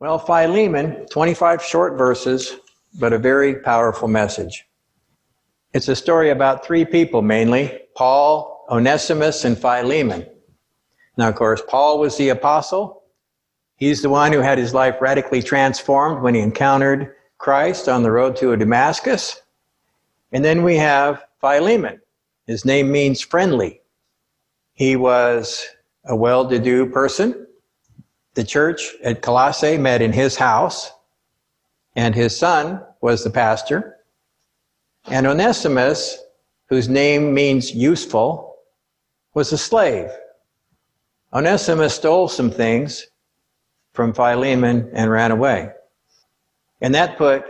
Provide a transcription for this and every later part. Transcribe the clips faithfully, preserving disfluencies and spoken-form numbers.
Well, Philemon, twenty-five short verses, but a very powerful message. It's a story about three people mainly, Paul, Onesimus, and Philemon. Now, of course, Paul was the apostle. He's the one who had his life radically transformed when he encountered Christ on the road to Damascus. And then we have Philemon. His name means friendly. He was a well-to-do person. The church at Colossae met in his house, and his son was the pastor. And Onesimus, whose name means useful, was a slave. Onesimus stole some things from Philemon and ran away. And that put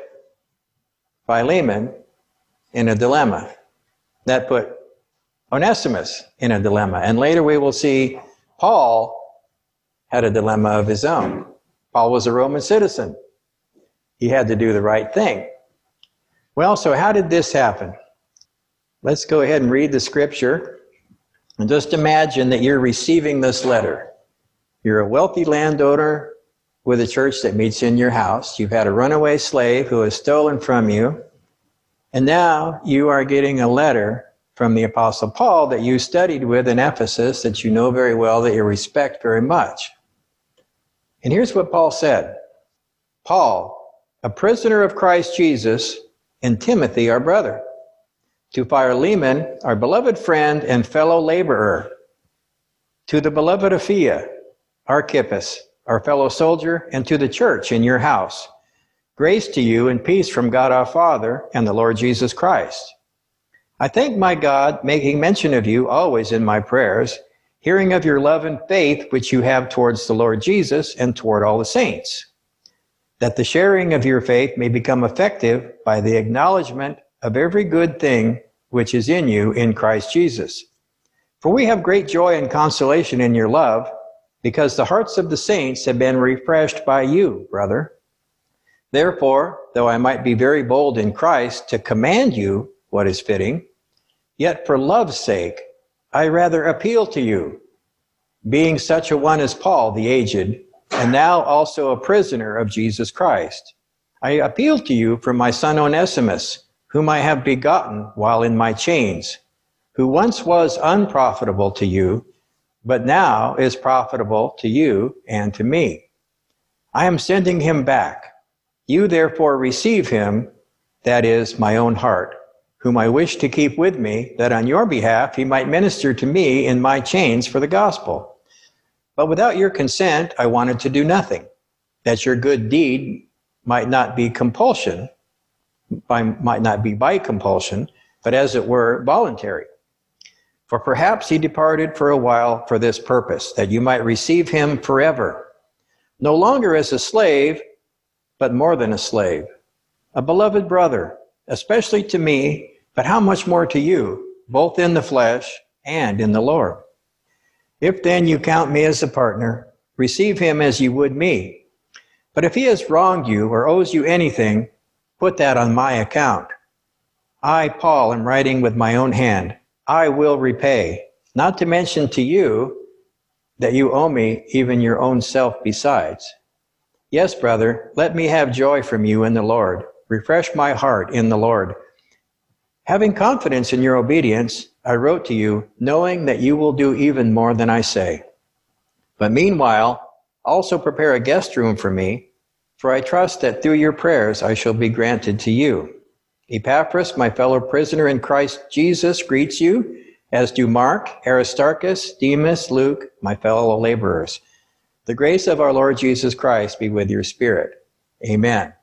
Philemon in a dilemma. That put Onesimus in a dilemma. And later we will see Paul had a dilemma of his own. Paul was a Roman citizen. He had to do the right thing. Well, so how did this happen? Let's go ahead and read the scripture. And just imagine that you're receiving this letter. You're a wealthy landowner with a church that meets in your house. You've had a runaway slave who has stolen from you. And now you are getting a letter from the Apostle Paul that you studied with in Ephesus, that you know very well, that you respect very much. And here's what Paul said. Paul, a prisoner of Christ Jesus, and Timothy, our brother, to Philemon, our beloved friend and fellow laborer, to the beloved Apphia, Archippus, our fellow soldier, and to the church in your house, grace to you and peace from God our Father and the Lord Jesus Christ. I thank my God, making mention of you always in my prayers, hearing of your love and faith which you have towards the Lord Jesus and toward all the saints, that the sharing of your faith may become effective by the acknowledgement of every good thing which is in you in Christ Jesus. For we have great joy and consolation in your love, because the hearts of the saints have been refreshed by you, brother. Therefore, though I might be very bold in Christ to command you what is fitting, yet for love's sake, I rather appeal to you, being such a one as Paul the aged, and now also a prisoner of Jesus Christ. I appeal to you for my son Onesimus, whom I have begotten while in my chains, who once was unprofitable to you, but now is profitable to you and to me. I am sending him back. You therefore receive him, that is, my own heart, whom I wish to keep with me, that on your behalf he might minister to me in my chains for the gospel. But without your consent, I wanted to do nothing, that your good deed might not be compulsion, by, might not be by compulsion, but as it were, voluntary. For perhaps he departed for a while for this purpose, that you might receive him forever, no longer as a slave, but more than a slave, a beloved brother, especially to me, but how much more to you, both in the flesh and in the Lord. If then you count me as a partner, receive him as you would me. But if he has wronged you or owes you anything, put that on my account. I, Paul, am writing with my own hand. I will repay, not to mention to you that you owe me even your own self besides. Yes, brother, let me have joy from you in the Lord. Refresh my heart in the Lord. Having confidence in your obedience, I wrote to you, knowing that you will do even more than I say. But meanwhile, also prepare a guest room for me, for I trust that through your prayers I shall be granted to you. Epaphras, my fellow prisoner in Christ Jesus, greets you, as do Mark, Aristarchus, Demas, Luke, my fellow laborers. The grace of our Lord Jesus Christ be with your spirit. Amen.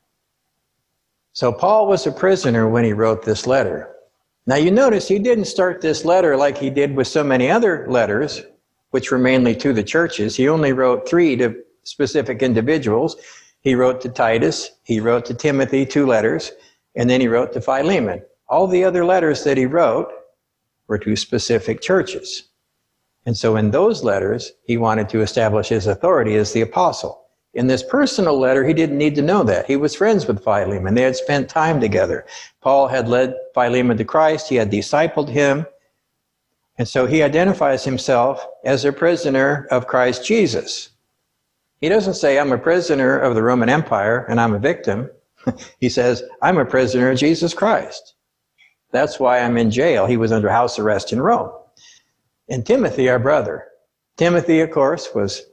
So Paul was a prisoner when he wrote this letter. Now you notice he didn't start this letter like he did with so many other letters, which were mainly to the churches. He only wrote three to specific individuals. He wrote to Titus, he wrote to Timothy, two letters, and then he wrote to Philemon. All the other letters that he wrote were to specific churches. And so in those letters, he wanted to establish his authority as the apostle. In this personal letter, he didn't need to know that. He was friends with Philemon. They had spent time together. Paul had led Philemon to Christ. He had discipled him. And so he identifies himself as a prisoner of Christ Jesus. He doesn't say, I'm a prisoner of the Roman Empire and I'm a victim. He says, I'm a prisoner of Jesus Christ. That's why I'm in jail. He was under house arrest in Rome. And Timothy, our brother. Timothy, of course, was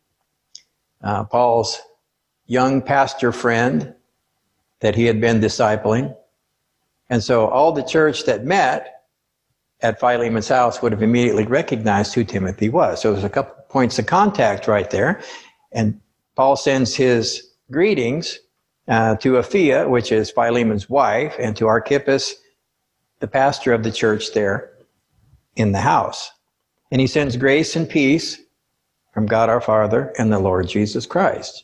uh, Paul's young pastor friend that he had been discipling. And so all the church that met at Philemon's house would have immediately recognized who Timothy was. So there's a couple points of contact right there. And Paul sends his greetings uh, to Apphia, which is Philemon's wife, and to Archippus, the pastor of the church there in the house. And he sends grace and peace from God our Father and the Lord Jesus Christ.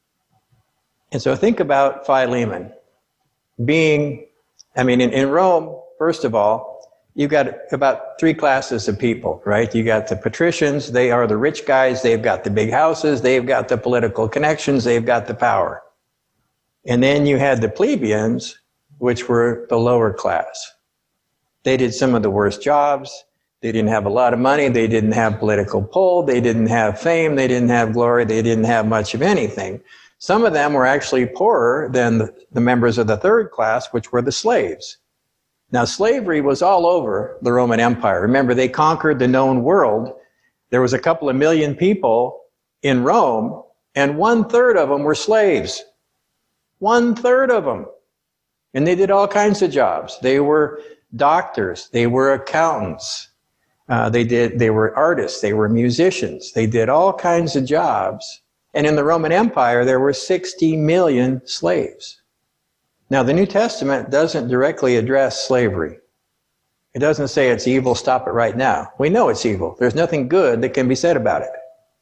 And so think about Philemon being, I mean, in, in Rome, first of all, you've got about three classes of people, right? You got the patricians, they are the rich guys, they've got the big houses, they've got the political connections, they've got the power. And then you had the plebeians, which were the lower class. They did some of the worst jobs, they didn't have a lot of money, they didn't have political pull, they didn't have fame, they didn't have glory, they didn't have much of anything. Some of them were actually poorer than the, the members of the third class, which were the slaves. Now, slavery was all over the Roman Empire. Remember, they conquered the known world. There was a couple of million people in Rome, and one-third of them were slaves. One-third of them. And they did all kinds of jobs. They were doctors. They were accountants. Uh, they did. They were artists. They were musicians. They did all kinds of jobs. And in the Roman Empire, there were sixty million slaves. Now, the New Testament doesn't directly address slavery. It doesn't say it's evil, stop it right now. We know it's evil. There's nothing good that can be said about it.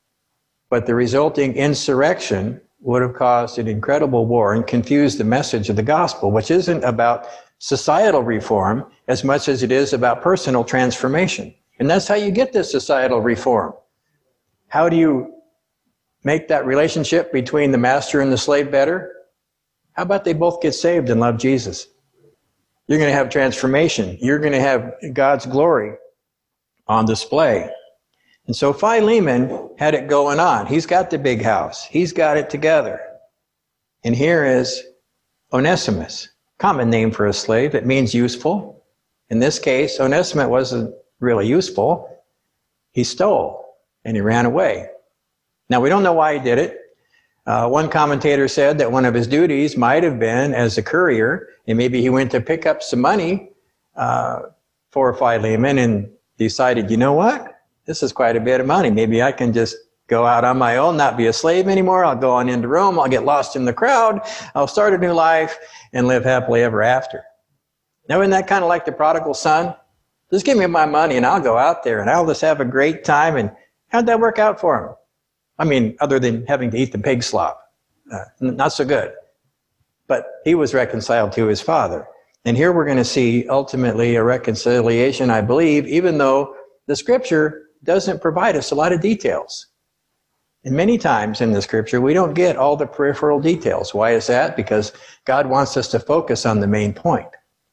But the resulting insurrection would have caused an incredible war and confused the message of the gospel, which isn't about societal reform as much as it is about personal transformation. And that's how you get this societal reform. How do you make that relationship between the master and the slave better? How about they both get saved and love Jesus? You're going to have transformation. You're going to have God's glory on display. And so Philemon had it going on. He's got the big house. He's got it together. And here is Onesimus, common name for a slave. It means useful. In this case, Onesimus wasn't really useful. He stole and he ran away. Now, we don't know why he did it. Uh, one commentator said that one of his duties might have been as a courier, and maybe he went to pick up some money uh, for Philemon and decided, you know what? This is quite a bit of money. Maybe I can just go out on my own, not be a slave anymore. I'll go on into Rome. I'll get lost in the crowd. I'll start a new life and live happily ever after. Now, isn't that kind of like the prodigal son? Just give me my money and I'll go out there and I'll just have a great time. And how'd that work out for him? I mean, other than having to eat the pig slop. Uh, not so good. But he was reconciled to his father. And here we're going to see ultimately a reconciliation, I believe, even though the scripture doesn't provide us a lot of details. And many times in the scripture, we don't get all the peripheral details. Why is that? Because God wants us to focus on the main point.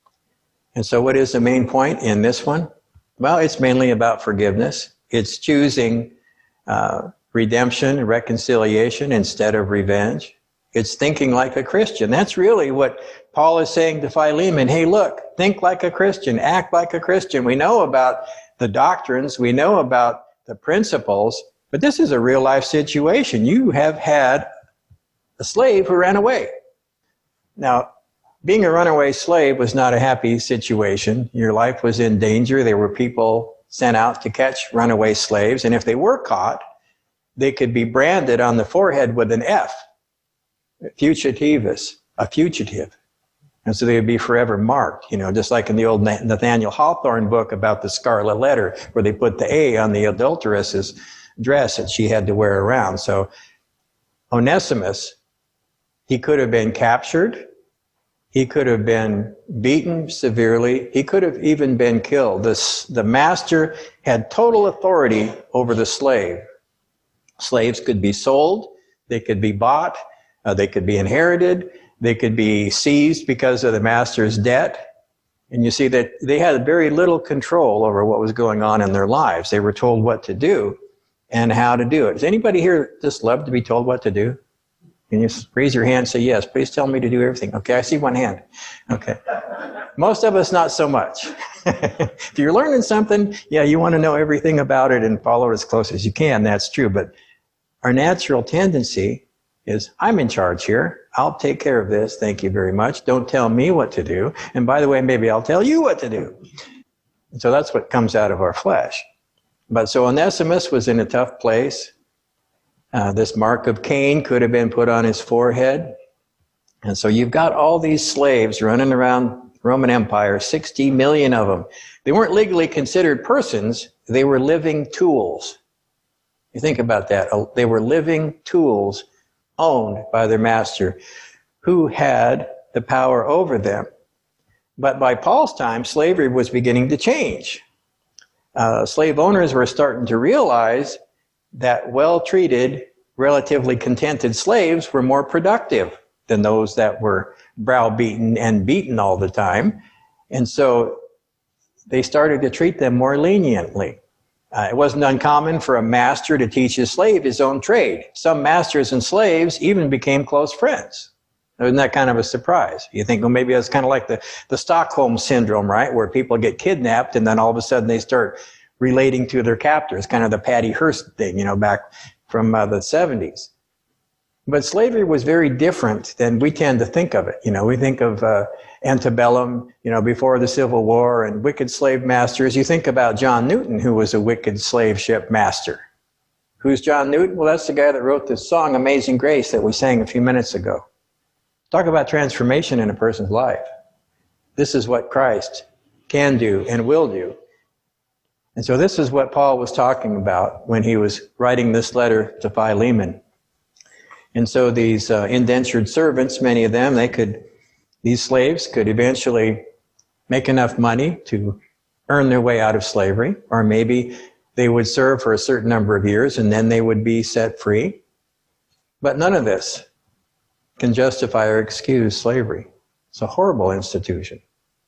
And so what is the main point in this one? Well, it's mainly about forgiveness. It's choosing uh, redemption, reconciliation instead of revenge. It's thinking like a Christian. That's really what Paul is saying to Philemon. Hey, look, think like a Christian, act like a Christian. We know about the doctrines, we know about the principles, but this is a real life situation. You have had a slave who ran away. Now, being a runaway slave was not a happy situation. Your life was in danger. There were people sent out to catch runaway slaves, and if they were caught, they could be branded on the forehead with an F, fugitivus, a fugitive. And so they would be forever marked, you know, just like in the old Nathaniel Hawthorne book about the Scarlet Letter, where they put the A on the adulteress's dress that she had to wear around. So Onesimus, he could have been captured. He could have been beaten severely. He could have even been killed. The, the master had total authority over the slave. Slaves could be sold, they could be bought, uh, they could be inherited, they could be seized because of the master's debt. And you see that they had very little control over what was going on in their lives. They were told what to do. and how to do it. Does anybody here just love to be told what to do? Can you raise your hand and say, yes, please tell me to do everything? Okay, I see one hand. Okay. Most of us, not so much. If you're learning something, yeah, you want to know everything about it and follow it as close as you can. That's true. But our natural tendency is, I'm in charge here. I'll take care of this. Thank you very much. Don't tell me what to do. And by the way, maybe I'll tell you what to do. And so that's what comes out of our flesh. But so Onesimus was in a tough place. Uh, this mark of Cain could have been put on his forehead. And so you've got all these slaves running around Roman Empire, sixty million of them. They weren't legally considered persons. They were living tools. You think about that. They were living tools owned by their master who had the power over them. But by Paul's time, slavery was beginning to change. Uh, slave owners were starting to realize that well-treated, relatively contented slaves were more productive than those that were browbeaten and beaten all the time. And so they started to treat them more leniently. Uh, it wasn't uncommon for a master to teach his slave his own trade. Some masters and slaves even became close friends. Isn't that kind of a surprise? You think, well, maybe that's kind of like the, the Stockholm syndrome, right? Where people get kidnapped and then all of a sudden they start relating to their captors, kind of the Patty Hearst thing, you know, back from uh, the seventies. But slavery was very different than we tend to think of it. You know, we think of uh, antebellum, you know, before the Civil War and wicked slave masters. You think about John Newton, who was a wicked slave ship master. Who's John Newton? Well, that's the guy that wrote this song, Amazing Grace, that we sang a few minutes ago. Talk about transformation in a person's life. This is what Christ can do and will do. And so this is what Paul was talking about when he was writing this letter to Philemon. And so these uh, indentured servants, many of them, they could, these slaves could eventually make enough money to earn their way out of slavery, or maybe they would serve for a certain number of years and then they would be set free. But none of this can justify or excuse slavery. It's a horrible institution.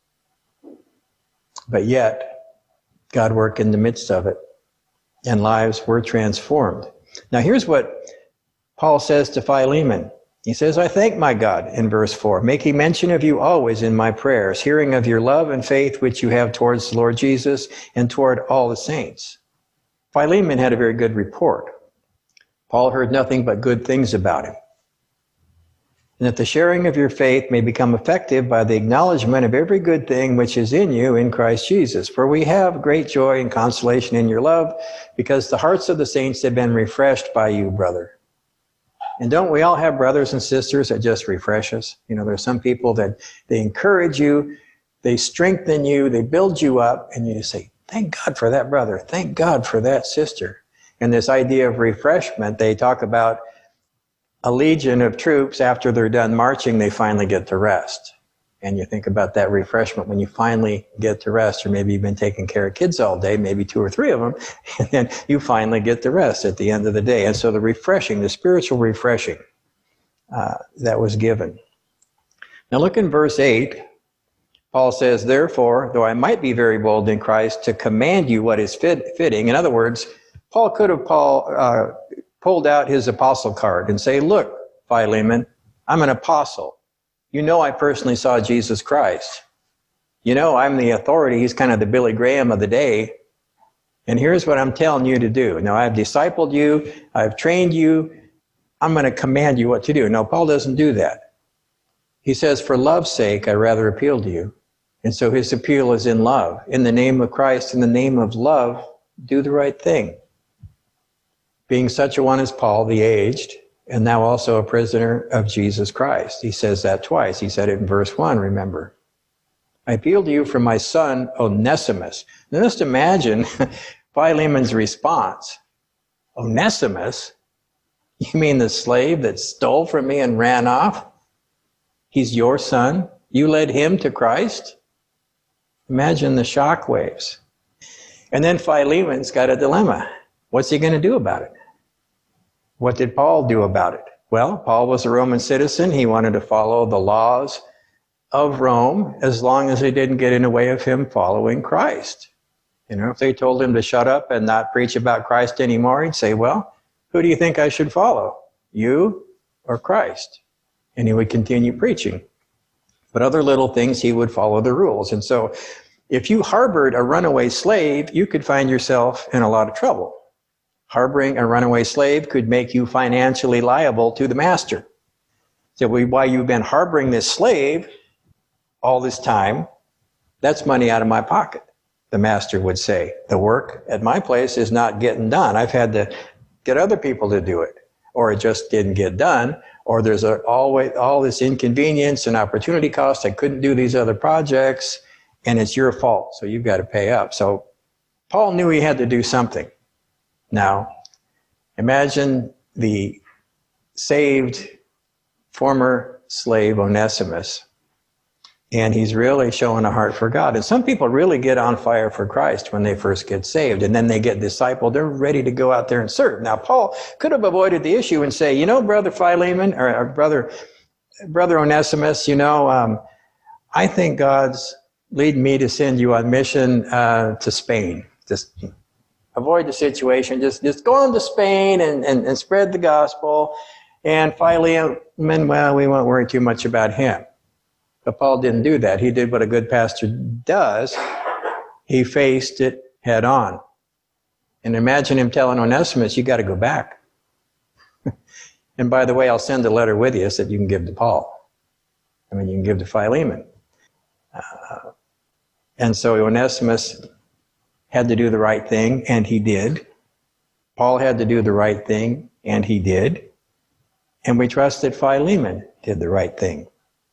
But yet, God worked in the midst of it, and lives were transformed. Now here's what Paul says to Philemon. He says, I thank my God, in verse four, making mention of you always in my prayers, hearing of your love and faith which you have towards the Lord Jesus and toward all the saints. Philemon had a very good report. Paul heard nothing but good things about him. And that the sharing of your faith may become effective by the acknowledgement of every good thing which is in you in Christ Jesus. For we have great joy and consolation in your love, because the hearts of the saints have been refreshed by you, brother. And don't we all have brothers and sisters that just refresh us? You know, there's some people that they encourage you, they strengthen you, they build you up, and you just say, thank God for that brother, thank God for that sister. And this idea of refreshment, they talk about a legion of troops, after they're done marching, they finally get to rest. And you think about that refreshment when you finally get to rest, or maybe you've been taking care of kids all day, maybe two or three of them, and then you finally get to rest at the end of the day. And so the refreshing, the spiritual refreshing uh, that was given. Now look in verse eight. Paul says, therefore, though I might be very bold in Christ to command you what is fit, fitting. In other words, Paul could have Paul uh, pulled out his apostle card and say, look, Philemon, I'm an apostle. You know I personally saw Jesus Christ. You know I'm the authority. He's kind of the Billy Graham of the day. And here's what I'm telling you to do. Now, I've discipled you. I've trained you. I'm going to command you what to do. No, Paul doesn't do that. He says, for love's sake, I rather appeal to you. And so his appeal is in love. In the name of Christ, in the name of love, do the right thing. Being such a one as Paul, the aged, and now also a prisoner of Jesus Christ. He says that twice. He said it in verse one, remember. I appeal to you for my son, Onesimus. Now just imagine Philemon's response. Onesimus? You mean the slave that stole from me and ran off? He's your son? You led him to Christ? Imagine the shock waves. And then Philemon's got a dilemma. What's he going to do about it? What did Paul do about it? Well, Paul was a Roman citizen. He wanted to follow the laws of Rome as long as they didn't get in the way of him following Christ. You know, if they told him to shut up and not preach about Christ anymore, he'd say, well, who do you think I should follow? You or Christ? And he would continue preaching. But other little things, he would follow the rules. And so if you harbored a runaway slave, you could find yourself in a lot of trouble. Harboring a runaway slave could make you financially liable to the master. So while you've been harboring this slave all this time, that's money out of my pocket, the master would say. The work at my place is not getting done. I've had to get other people to do it, or it just didn't get done, or there's a, always, all this inconvenience and opportunity cost. I couldn't do these other projects, and it's your fault, so you've got to pay up. So Paul knew he had to do something. Now, imagine the saved former slave Onesimus, and he's really showing a heart for God. And some people really get on fire for Christ when they first get saved, and then they get discipled. They're ready to go out there and serve. Now, Paul could have avoided the issue and say, you know, Brother Philemon, or, or brother, brother Onesimus, you know, um, I think God's leading me to send you on mission uh, to Spain. Just avoid the situation. Just, just go on to Spain and, and, and spread the gospel. And Philemon, well, we won't worry too much about him. But Paul didn't do that. He did what a good pastor does. He faced it head on. And imagine him telling Onesimus, you got to go back. And by the way, I'll send a letter with you so that you can give to Paul. I mean, you can give to Philemon. Uh, and so Onesimus had to do the right thing, and he did. Paul had to do the right thing, and he did. And we trust that Philemon did the right thing.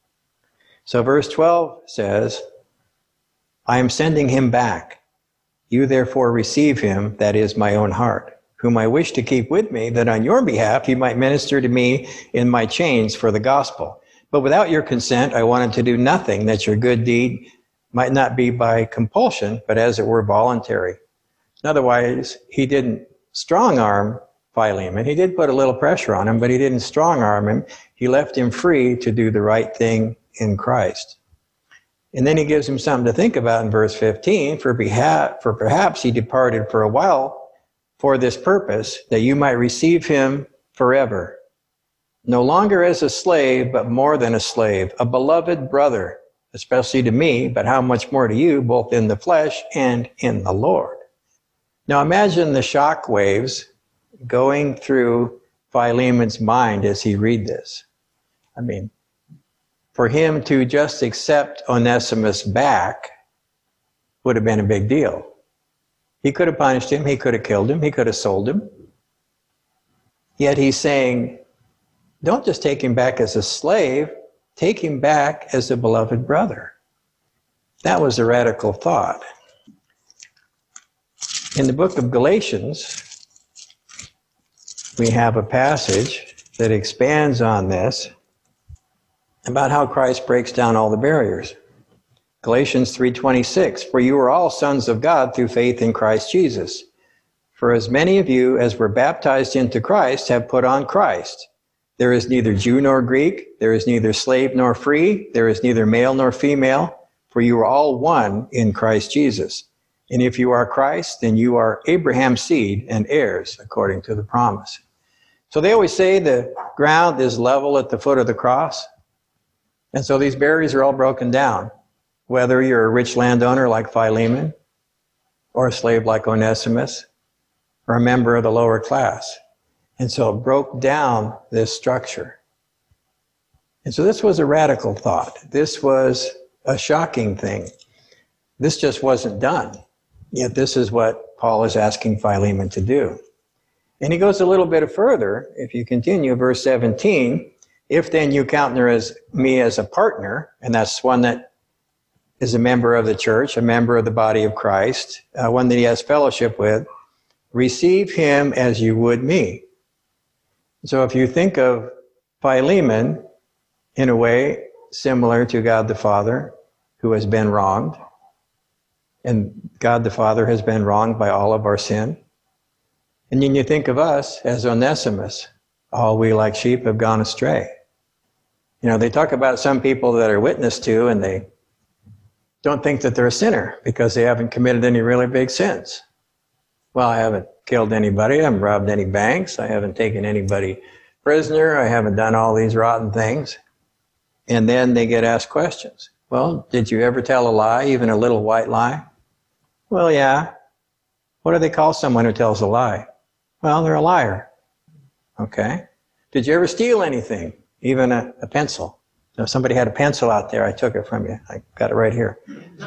So verse twelve says, I am sending him back. You therefore receive him, that is my own heart, whom I wish to keep with me, that on your behalf he might minister to me in my chains for the gospel. But without your consent, I wanted to do nothing, that your good deed might not be by compulsion, but as it were voluntary. Otherwise, he didn't strong-arm Philemon. He did put a little pressure on him, but he didn't strong-arm him. He left him free to do the right thing in Christ. And then he gives him something to think about in verse fifteen, for, beha- for perhaps he departed for a while for this purpose, that you might receive him forever, no longer as a slave, but more than a slave, a beloved brother, especially to me, but how much more to you, both in the flesh and in the Lord. Now imagine the shock waves going through Philemon's mind as he read this. I mean, for him to just accept Onesimus back would have been a big deal. He could have punished him, he could have killed him, he could have sold him. Yet he's saying, don't just take him back as a slave, take him back as a beloved brother. That was a radical thought. In the book of Galatians, we have a passage that expands on this, about how Christ breaks down all the barriers. Galatians three twenty-six, for you are all sons of God through faith in Christ Jesus. For as many of you as were baptized into Christ have put on Christ. There is neither Jew nor Greek, there is neither slave nor free, there is neither male nor female, for you are all one in Christ Jesus. And if you are Christ, then you are Abraham's seed and heirs according to the promise. So they always say the ground is level at the foot of the cross. And so these barriers are all broken down, whether you're a rich landowner like Philemon, or a slave like Onesimus, or a member of the lower class. And so it broke down this structure. And so this was a radical thought. This was a shocking thing. This just wasn't done. Yet this is what Paul is asking Philemon to do. And he goes a little bit further. If you continue, verse seventeen, if then you count as me as a partner, and that's one that is a member of the church, a member of the body of Christ, uh, one that he has fellowship with, receive him as you would me. So if you think of Philemon in a way similar to God the Father, who has been wronged, and God the Father has been wronged by all of our sin, and then you think of us as Onesimus, all we like sheep have gone astray. You know, they talk about some people that are witnessed to, and they don't think that they're a sinner because they haven't committed any really big sins. Well, I haven't killed anybody, I haven't robbed any banks, I haven't taken anybody prisoner, I haven't done all these rotten things. And then they get asked questions. Well, did you ever tell a lie, even a little white lie? Well, yeah. What do they call someone who tells a lie? Well, they're a liar. Okay. Did you ever steal anything, even a, a pencil? So if somebody had a pencil out there, I took it from you. I got it right here.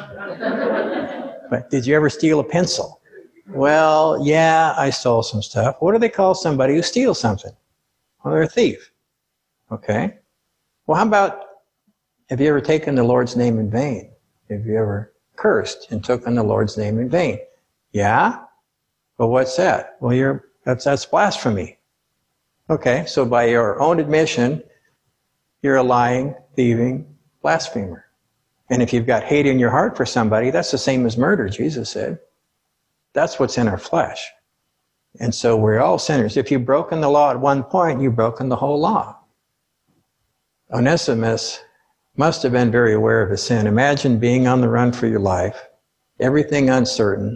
But did you ever steal a pencil? Well, yeah, I stole some stuff. What do they call somebody who steals something? Well, they're a thief. Okay. Well, how about, have you ever taken the Lord's name in vain? Have you ever cursed and taken the Lord's name in vain? Yeah? Well, what's that? Well, you're, that's, that's blasphemy. Okay, so by your own admission, you're a lying, thieving blasphemer. And if you've got hate in your heart for somebody, that's the same as murder, Jesus said. That's what's in our flesh. And so we're all sinners. If you've broken the law at one point, you've broken the whole law. Onesimus must have been very aware of his sin. Imagine being on the run for your life, everything uncertain,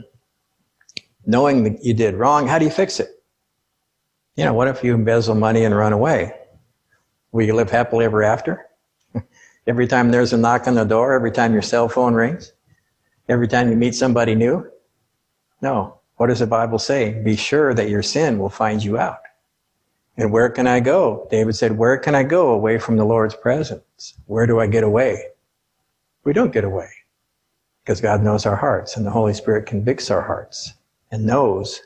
knowing that you did wrong. How do you fix it? You know, what if you embezzle money and run away? Will you live happily ever after? Every time there's a knock on the door, every time your cell phone rings, every time you meet somebody new? No. What does the Bible say? Be sure that your sin will find you out. And where can I go? David said, where can I go away from the Lord's presence? Where do I get away? We don't get away because God knows our hearts and the Holy Spirit convicts our hearts and knows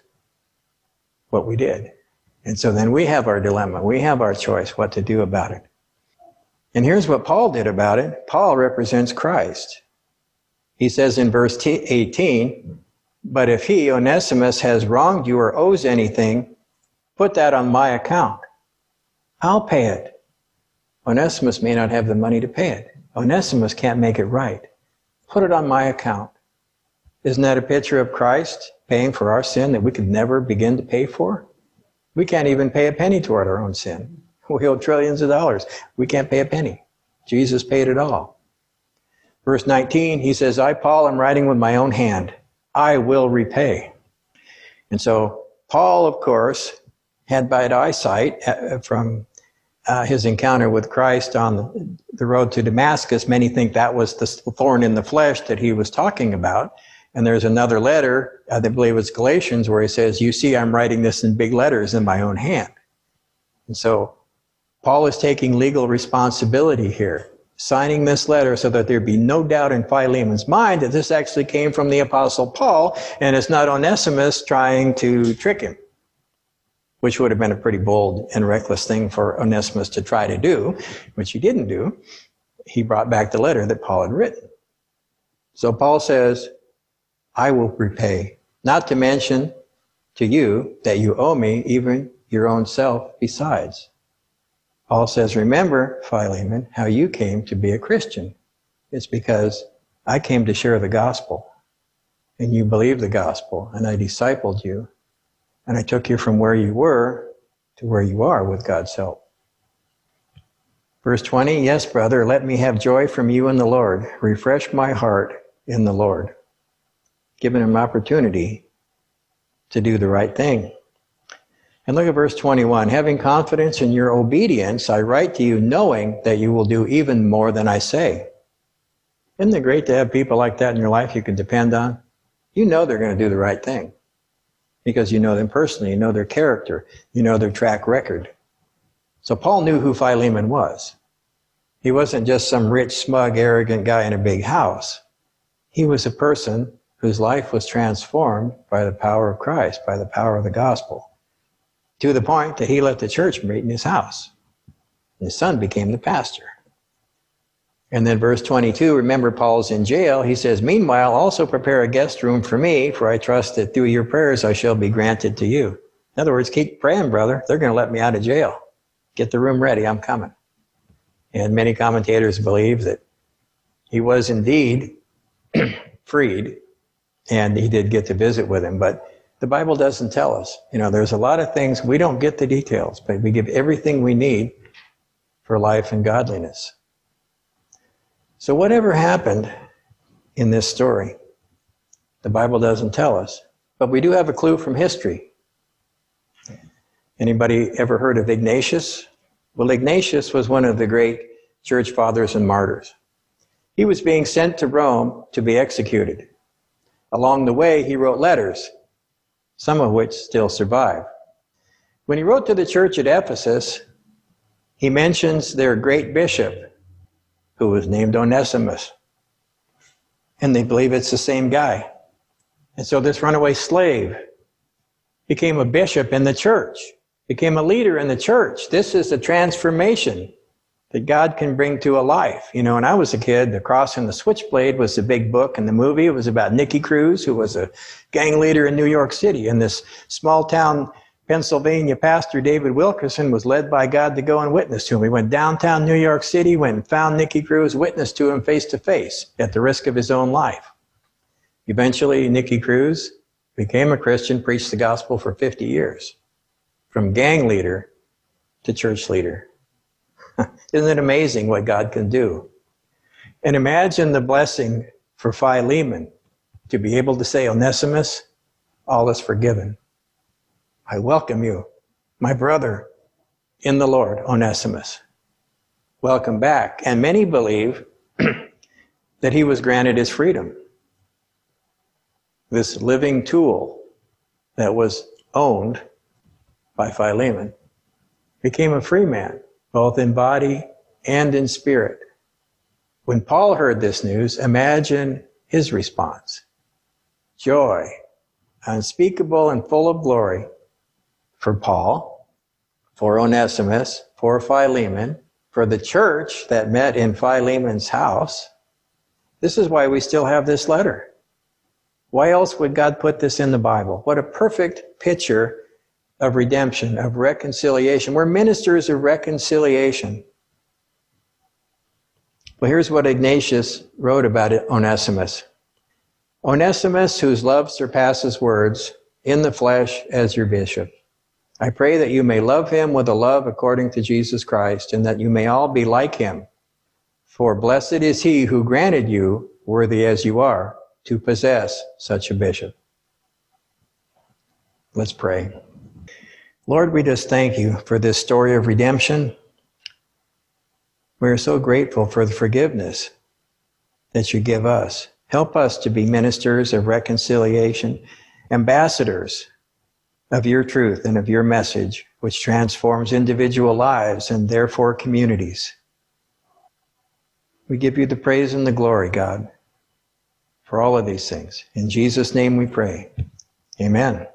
what we did. And so then we have our dilemma. We have our choice what to do about it. And here's what Paul did about it. Paul represents Christ. He says in verse eighteen, but if he, Onesimus, has wronged you or owes anything, put that on my account. I'll pay it. Onesimus may not have the money to pay it. Onesimus can't make it right. Put it on my account. Isn't that a picture of Christ paying for our sin that we could never begin to pay for? We can't even pay a penny toward our own sin. We owe trillions of dollars. We can't pay a penny. Jesus paid it all. Verse nineteen, he says, I, Paul, am writing with my own hand. I will repay. And so Paul, of course, had bad eyesight from uh, his encounter with Christ on the, the road to Damascus. Many think that was the thorn in the flesh that he was talking about. And there's another letter, I believe it's Galatians, where he says, you see, I'm writing this in big letters in my own hand. And so Paul is taking legal responsibility here, signing this letter so that there be no doubt in Philemon's mind that this actually came from the Apostle Paul, and it's not Onesimus trying to trick him, which would have been a pretty bold and reckless thing for Onesimus to try to do, which he didn't do. He brought back the letter that Paul had written. So Paul says, I will repay, not to mention to you that you owe me even your own self besides. Paul says, remember, Philemon, how you came to be a Christian. It's because I came to share the gospel, and you believed the gospel, and I discipled you, and I took you from where you were to where you are with God's help. Verse twenty, yes, brother, let me have joy from you in the Lord. Refresh my heart in the Lord. Giving him opportunity to do the right thing. And look at verse twenty-one. Having confidence in your obedience, I write to you knowing that you will do even more than I say. Isn't it great to have people like that in your life you can depend on? You know they're going to do the right thing because you know them personally, you know their character, you know their track record. So Paul knew who Philemon was. He wasn't just some rich, smug, arrogant guy in a big house. He was a person whose life was transformed by the power of Christ, by the power of the gospel, to the point that he let the church meet in his house. His son became the pastor. And then verse twenty-two, remember Paul's in jail. He says, meanwhile, also prepare a guest room for me, for I trust that through your prayers I shall be granted to you. In other words, keep praying, brother. They're going to let me out of jail. Get the room ready. I'm coming. And many commentators believe that he was indeed freed, and he did get to visit with him. But the Bible doesn't tell us. You know, there's a lot of things, we don't get the details, but we give everything we need for life and godliness. So whatever happened in this story. The Bible doesn't tell us, but we do have a clue from history. Anybody ever heard of Ignatius? Well, Ignatius was one of the great church fathers and martyrs. He was being sent to Rome to be executed. Along the way, he wrote letters, some of which still survive. When he wrote to the church at Ephesus, he mentions their great bishop, who was named Onesimus. And they believe it's the same guy. And so this runaway slave became a bishop in the church, became a leader in the church. This is the transformation that God can bring to a life. You know, when I was a kid, The Cross and the Switchblade was the big book in the movie. It was about Nicky Cruz, who was a gang leader in New York City. And this small town Pennsylvania pastor, David Wilkerson, was led by God to go and witness to him. He went downtown New York City, went and found Nicky Cruz, witnessed to him face to face at the risk of his own life. Eventually, Nicky Cruz became a Christian, preached the gospel for fifty years, from gang leader to church leader. Isn't it amazing what God can do? And imagine the blessing for Philemon to be able to say, Onesimus, all is forgiven. I welcome you, my brother in the Lord, Onesimus. Welcome back. And many believe that he was granted his freedom. This living tool that was owned by Philemon became a free man, both in body and in spirit. When Paul heard this news, imagine his response. Joy, unspeakable and full of glory, for Paul, for Onesimus, for Philemon, for the church that met in Philemon's house. This is why we still have this letter. Why else would God put this in the Bible? What a perfect picture of redemption, of reconciliation. We're ministers of reconciliation. Well, here's what Ignatius wrote about it, Onesimus. Onesimus, whose love surpasses words, in the flesh as your bishop. I pray that you may love him with a love according to Jesus Christ, and that you may all be like him. For blessed is he who granted you, worthy as you are, to possess such a bishop. Let's pray. Lord, we just thank you for this story of redemption. We are so grateful for the forgiveness that you give us. Help us to be ministers of reconciliation, ambassadors of your truth and of your message, which transforms individual lives and therefore communities. We give you the praise and the glory, God, for all of these things. In Jesus' name we pray. Amen.